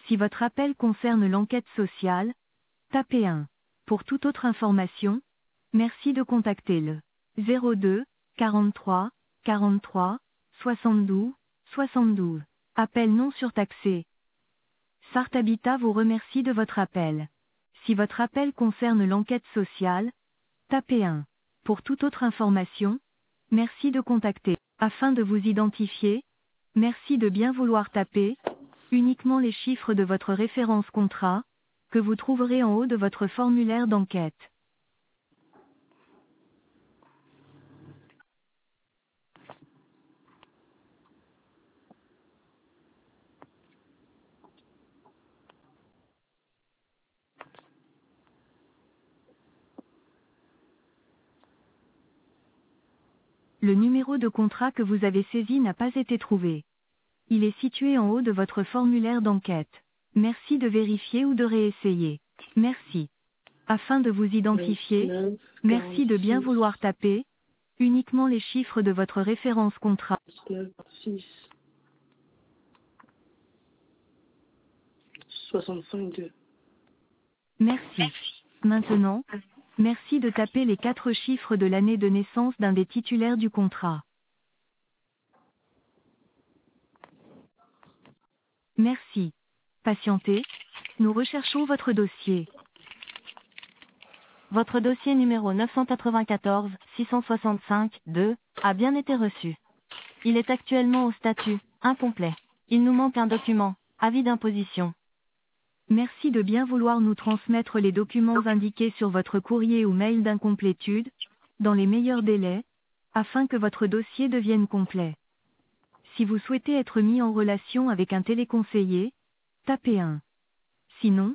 Si votre appel concerne l'enquête sociale, tapez 1. Pour toute autre information, merci de contacter le 02 43 43 72 72. Appel non surtaxé. Sart Habitat vous remercie de votre appel. Si votre appel concerne l'enquête sociale, tapez 1. Pour toute autre information, merci de contacter. Afin de vous identifier, merci de bien vouloir taper uniquement les chiffres de votre référence contrat, que vous trouverez en haut de votre formulaire d'enquête. Le numéro de contrat que vous avez saisi n'a pas été trouvé. Il est situé en haut de votre formulaire d'enquête. Merci de vérifier ou de réessayer. Merci. Afin de vous identifier, merci de bien vouloir taper uniquement les chiffres de votre référence contrat. 6 65 2. Merci. Maintenant, merci de taper les 4 chiffres de l'année de naissance d'un des titulaires du contrat. Merci. Patientez, nous recherchons votre dossier. Votre dossier numéro 994 665 2 a bien été reçu. Il est actuellement au statut incomplet. Il nous manque un document, avis d'imposition. Merci de bien vouloir nous transmettre les documents indiqués sur votre courrier ou mail d'incomplétude, dans les meilleurs délais, afin que votre dossier devienne complet. Si vous souhaitez être mis en relation avec un téléconseiller, tapez 1. Sinon,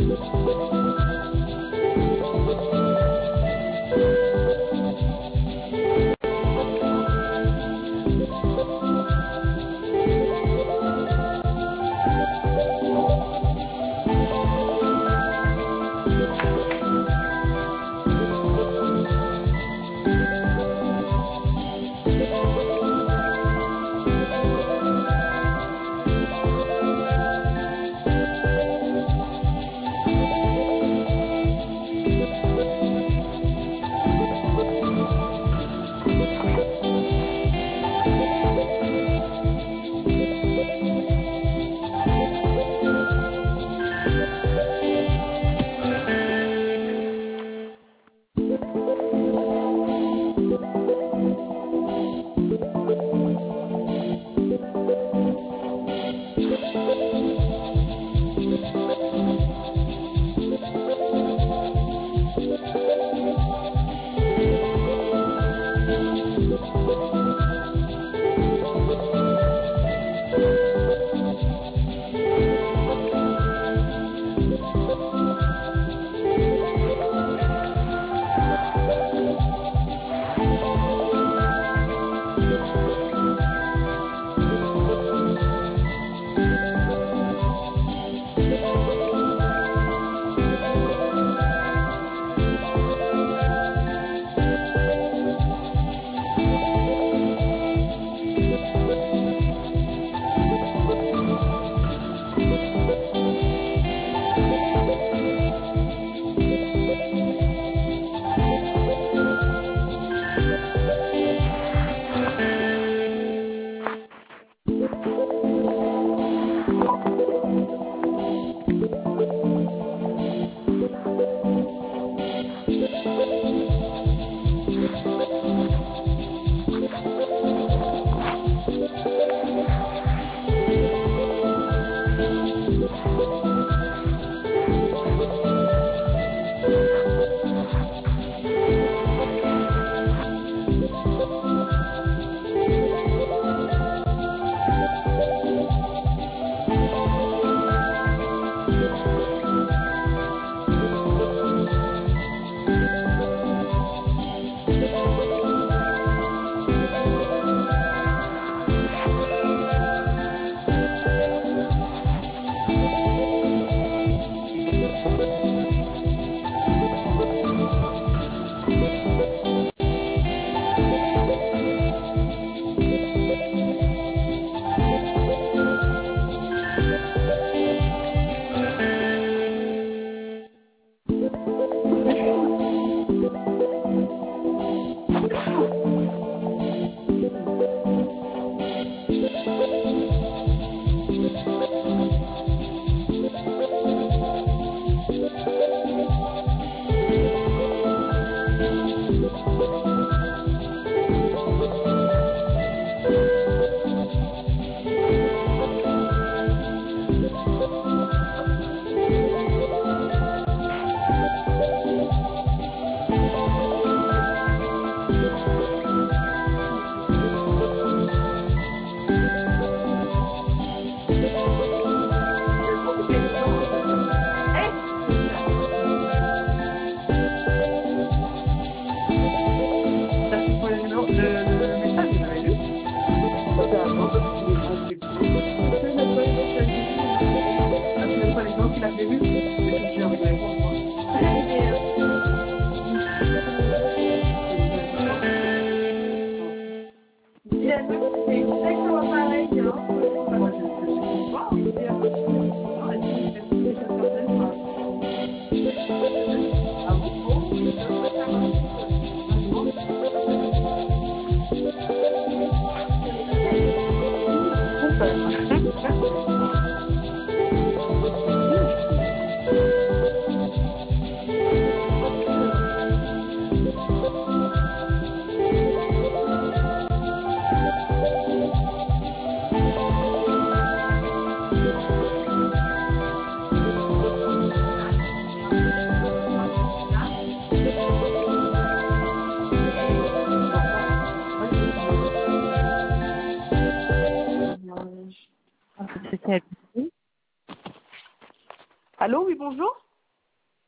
Allô, oui, bonjour.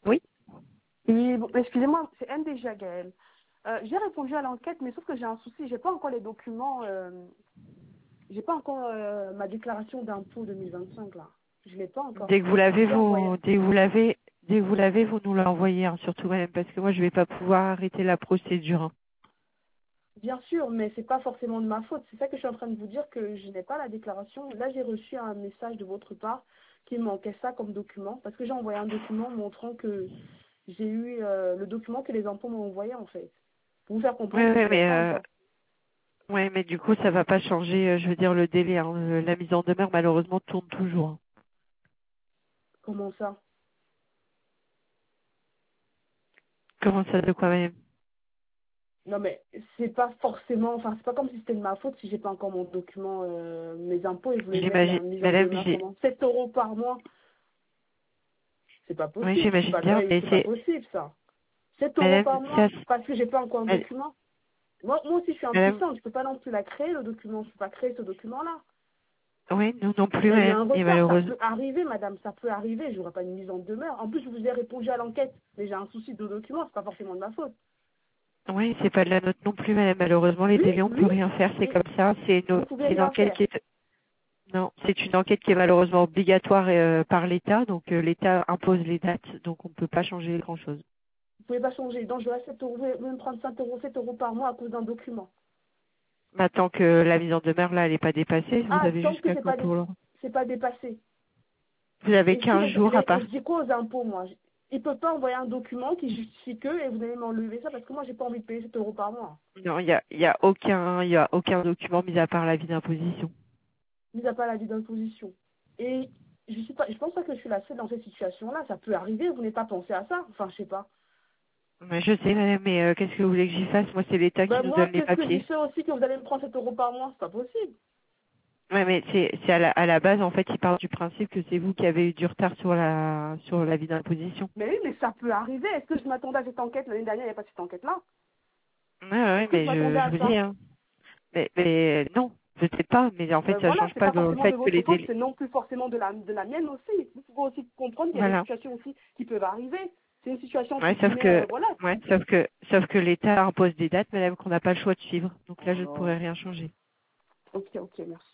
Oui. Oui, bon, excusez-moi, c'est MDG Gaël. J'ai répondu à l'enquête, mais sauf que j'ai un souci, j'ai pas encore les documents, j'ai pas encore ma déclaration d'impôt 2025 là. Je l'ai pas encore. Dès que vous l'avez, Je l'ai envoyé. dès que vous l'avez, vous nous l'envoyez, hein, surtout madame, parce que moi je vais pas pouvoir arrêter la procédure. Hein. Bien sûr, mais c'est pas forcément de ma faute. C'est ça que je suis en train de vous dire que je n'ai pas la déclaration. Là, j'ai reçu un message de votre part qui manquait ça comme document, parce que j'ai envoyé un document montrant que j'ai eu le document que les impôts m'ont envoyé en fait, pour vous faire Oui, comprendre que oui, je l'ai pas encore. ouais, mais du coup ça va pas changer, je veux dire le délai. Hein. La mise en demeure malheureusement tourne toujours. Hein. Comment ça? Comment ça de quoi même? Non mais c'est pas forcément, enfin c'est pas comme si c'était de ma faute si j'ai pas encore mon document, mes impôts et je voulais mettre la J'imagine, mise en madame, demeure comment? 7 € par mois, c'est pas oui, possible, j'imagine bien, mais c'est pas possible ça. 7 € madame, par mois ça, parce que j'ai pas encore un document. Moi aussi je suis madame, impuissante, je peux pas non plus la créer le document, je peux pas créer ce document-là. oui, nous non plus, Il y a eu madame, un et retard, ça malheureusement, peut arriver madame, ça peut arriver, j'aurais pas une mise en demeure. En plus je vous ai répondu à l'enquête, mais j'ai un souci de document, c'est pas forcément de ma faute. oui, c'est pas de la note non plus, madame, malheureusement, les Oui, délais, on peut oui, rien faire, c'est et comme ça, vous pouvez c'est une rien enquête faire. qui est, non, c'est une enquête qui est malheureusement obligatoire par l'État, donc l'État impose les dates, donc on ne peut pas changer grand chose. Vous pouvez pas changer, donc je reste 7 €, vous pouvez me prendre 5 €, 7 € par mois à cause d'un document. Tant que la mise en demeure, là, elle n'est pas dépassée, vous Ah, avez tant que jusqu'à quand pour le... c'est pas dépassé. Vous avez Et si 15 jours à et part. je dis quoi aux impôts, moi? Ils peuvent pas envoyer un document qui justifie que et vous allez m'enlever ça parce que moi j'ai pas envie de payer 7 € par mois. Non, il y a aucun document mis à part l'avis d'imposition. Mis à part la vie d'imposition. Et je pense pas que je suis la seule dans cette situation-là. Ça peut arriver, vous n'avez pas pensé à ça. Enfin, je sais pas. Mais je sais, madame, mais qu'est-ce que vous voulez que j'y fasse? Moi, c'est l'État qui Ben nous moi, donne les qu'est-ce que j'y papiers. fais aussi que vous allez me prendre 7 € par mois? C'est pas possible. Ouais, mais c'est à la base, en fait, il part du principe que c'est vous qui avez eu du retard sur l'avis d'imposition. Mais oui, mais ça peut arriver. Est-ce que je m'attendais à cette enquête l'année dernière? Il n'y a pas cette enquête-là. Ouais, ouais, Est-ce que je mais m'attendais je à vous ça? dis, hein. Mais non, je sais pas, mais en fait, Ben ça voilà, change c'est pas pas le forcément de fait que votre les faute, délais. c'est non plus forcément de la mienne aussi. Vous pouvez aussi comprendre qu'il y a des Voilà. situations aussi qui peuvent arriver. C'est une situation Ouais, entre guillemets, voilà. sauf que l'État impose des dates, madame, qu'on n'a pas le choix de suivre. Donc là, je ne Oh. pourrais rien changer. Ok, ok, merci.